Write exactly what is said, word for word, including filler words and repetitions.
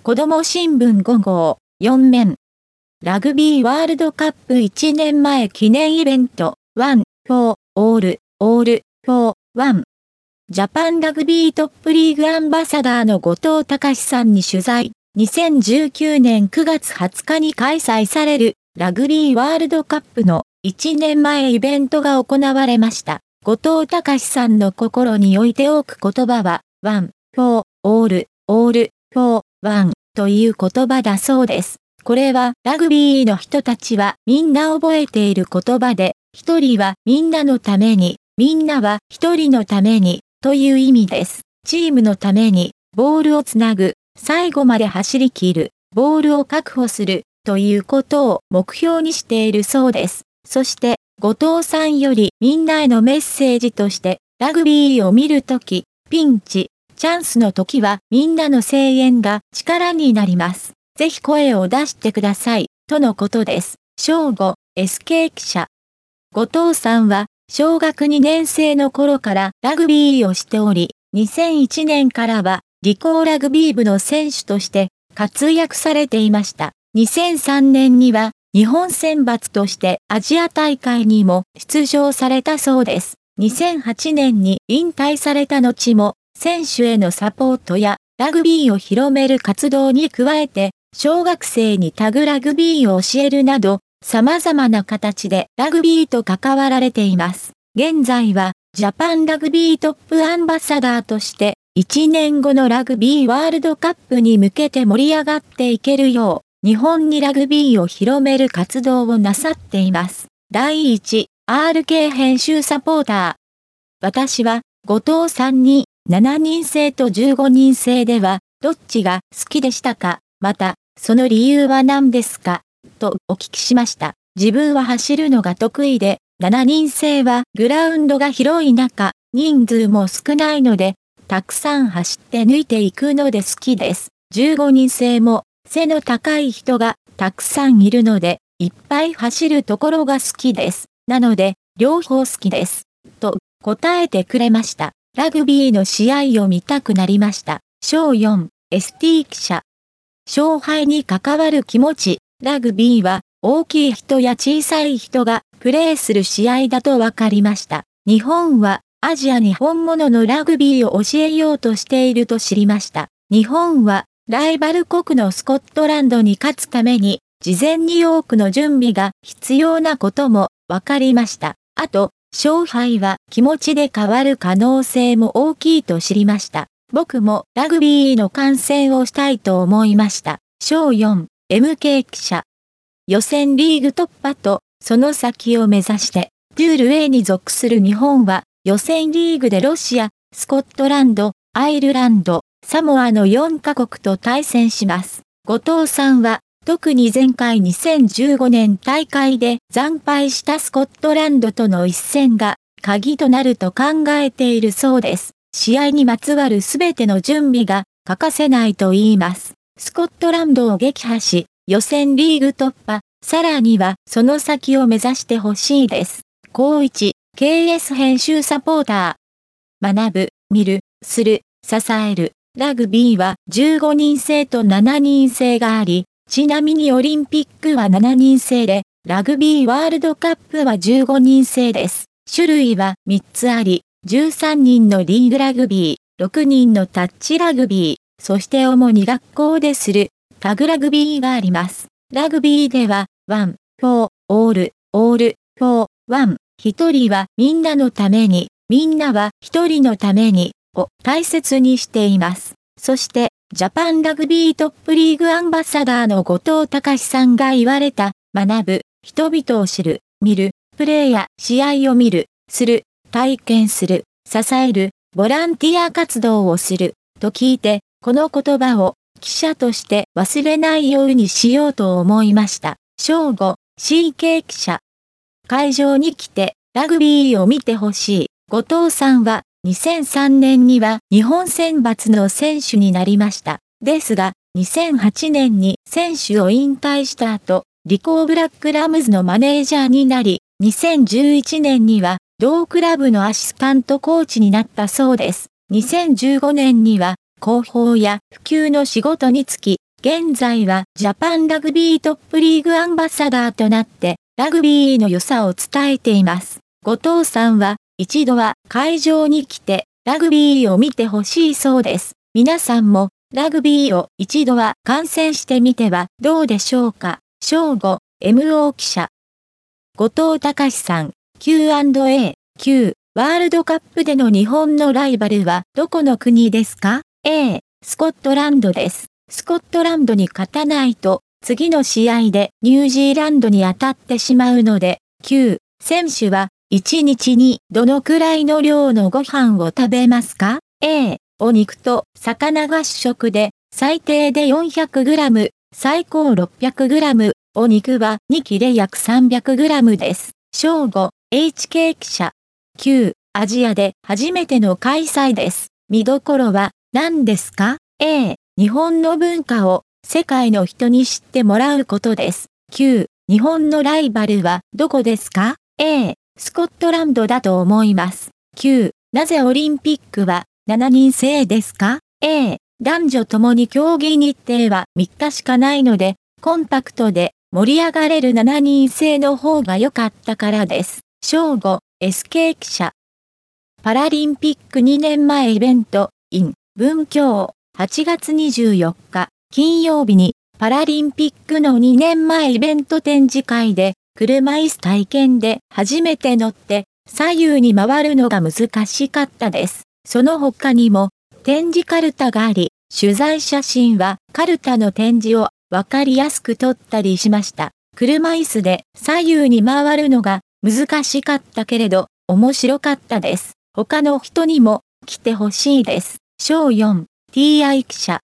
子供新聞ご号、よん面。ラグビーワールドカップいちねんまえ記念イベント、ワン、フォー、オール、オール、フォー、ワン。ジャパンラグビートップリーグアンバサダーの後藤隆さんに取材。にせんじゅうきゅうねんくがつはつかに開催されるラグビーワールドカップのいちねんまえイベントが行われました。後藤隆さんの心に置いておく言葉は、ワン、フォー、オール、オール、フォー、ワンという言葉だそうです。これはラグビーの人たちはみんな覚えている言葉で、一人はみんなのために、みんなは一人のためにという意味です。チームのためにボールをつなぐ、最後まで走り切る、ボールを確保するということを目標にしているそうです。そして後藤さんよりみんなへのメッセージとして、ラグビーを見るとき、ピンチ、チャンスの時はみんなの声援が力になります。ぜひ声を出してください、とのことです。正午、エスケー 記者。後藤さんは、小学にねん生の頃からラグビーをしており、にせんいちねんからは、リコーラグビー部の選手として活躍されていました。にせんさんねんには、日本選抜としてアジア大会にも出場されたそうです。にせんはちねんに引退された後も、選手へのサポートやラグビーを広める活動に加えて、小学生にタグラグビーを教えるなど、様々な形でラグビーと関わられています。現在は、ジャパンラグビートップアンバサダーとして、いちねんごのラグビーワールドカップに向けて盛り上がっていけるよう、日本にラグビーを広める活動をなさっています。だいいち、アールケー 編集サポーター。私は、後藤さんに、しちにん制とじゅうごにん制では、どっちが好きでしたか？また、その理由は何ですか？とお聞きしました。自分は走るのが得意で、しちにん制はグラウンドが広い中、人数も少ないので、たくさん走って抜いていくので好きです。じゅうごにん制も背の高い人がたくさんいるので、いっぱい走るところが好きです。なので、両方好きです。と答えてくれました。ラグビーの試合を見たくなりました。小よん、エスティー 記者。勝敗に関わる気持ち、ラグビーは大きい人や小さい人がプレーする試合だと分かりました。日本はアジアに本物のラグビーを教えようとしていると知りました。日本はライバル国のスコットランドに勝つために事前に多くの準備が必要なことも分かりました。あと、勝敗は気持ちで変わる可能性も大きいと知りました。僕もラグビーの観戦をしたいと思いました。小よん、エムケー 記者。予選リーグ突破とその先を目指して、プール A に属する日本は予選リーグでロシア、スコットランド、アイルランド、サモアのよんカ国と対戦します。後藤さんは、特に前回にせんじゅうごねん大会で惨敗したスコットランドとの一戦が鍵となると考えているそうです。試合にまつわるすべての準備が欠かせないと言います。スコットランドを撃破し、予選リーグ突破、さらにはその先を目指してほしいです。高一、ケーエス 編集サポーター。学ぶ、見る、する、支える。ラグビーはじゅうごにん制としちにん制があり、ちなみにオリンピックはしちにん制で、ラグビーワールドカップはじゅうごにん制です。種類はみっつあり、じゅうさんにんのリーグラグビー、ろくにんのタッチラグビー、そして主に学校でするタグラグビーがあります。ラグビーでは、ワン、フォー、オール、オール、フォー、ワン、一人はみんなのために、みんなは一人のために、を大切にしています。そして、ジャパンラグビートップリーグアンバサダーの後藤隆さんが言われた、学ぶ、人々を知る、見る、プレーや試合を見る、する、体験する、支える、ボランティア活動をする、と聞いて、この言葉を記者として忘れないようにしようと思いました。正午、シーケー 記者。会場に来て、ラグビーを見てほしい。後藤さんは、にせんさんねんには日本選抜の選手になりました。ですが、にせんはちねんに選手を引退した後、リコーブラックラムズのマネージャーになり、にせんじゅういちねんには同クラブのアシスタントコーチになったそうです。にせんじゅうごねんには広報や普及の仕事に就き、 現在はジャパンラグビートップリーグアンバサダーとなって、ラグビーの良さを伝えています。後藤さんは、一度は会場に来て、ラグビーを見てほしいそうです。皆さんも、ラグビーを一度は観戦してみてはどうでしょうか。正午、エムオー 記者。後藤隆さん、キューアンドエー、Q、ワールドカップでの日本のライバルはどこの国ですか？ A、スコットランドです。スコットランドに勝たないと、次の試合でニュージーランドに当たってしまうので、Q、選手はいちにちにどのくらいの量のご飯を食べますか？ A、お肉と魚が主食で、最低で よんひゃくグラム、最高 ろっぴゃくグラム、お肉はに切れ約 さんびゃくグラム です。正午、エイチケー 記者。Q、アジアで初めての開催です。見どころは何ですか？ A、日本の文化を世界の人に知ってもらうことです。Q、日本のライバルはどこですか？ A、スコットランドだと思います。Q、なぜオリンピックはしちにん制ですか？ A、男女ともに競技日程はみっかしかないので、コンパクトで盛り上がれるしちにん制の方が良かったからです。正午、エスケー 記者。パラリンピックにねんまえイベント、in、文京、はちがつにじゅうよっか、金曜日に、パラリンピックのにねんまえイベント展示会で、車椅子体験で初めて乗って、左右に回るのが難しかったです。その他にも、展示カルタがあり、取材写真はカルタの展示をわかりやすく撮ったりしました。車椅子で左右に回るのが難しかったけれど、面白かったです。他の人にも来てほしいです。正よん、ティーアイ 記者。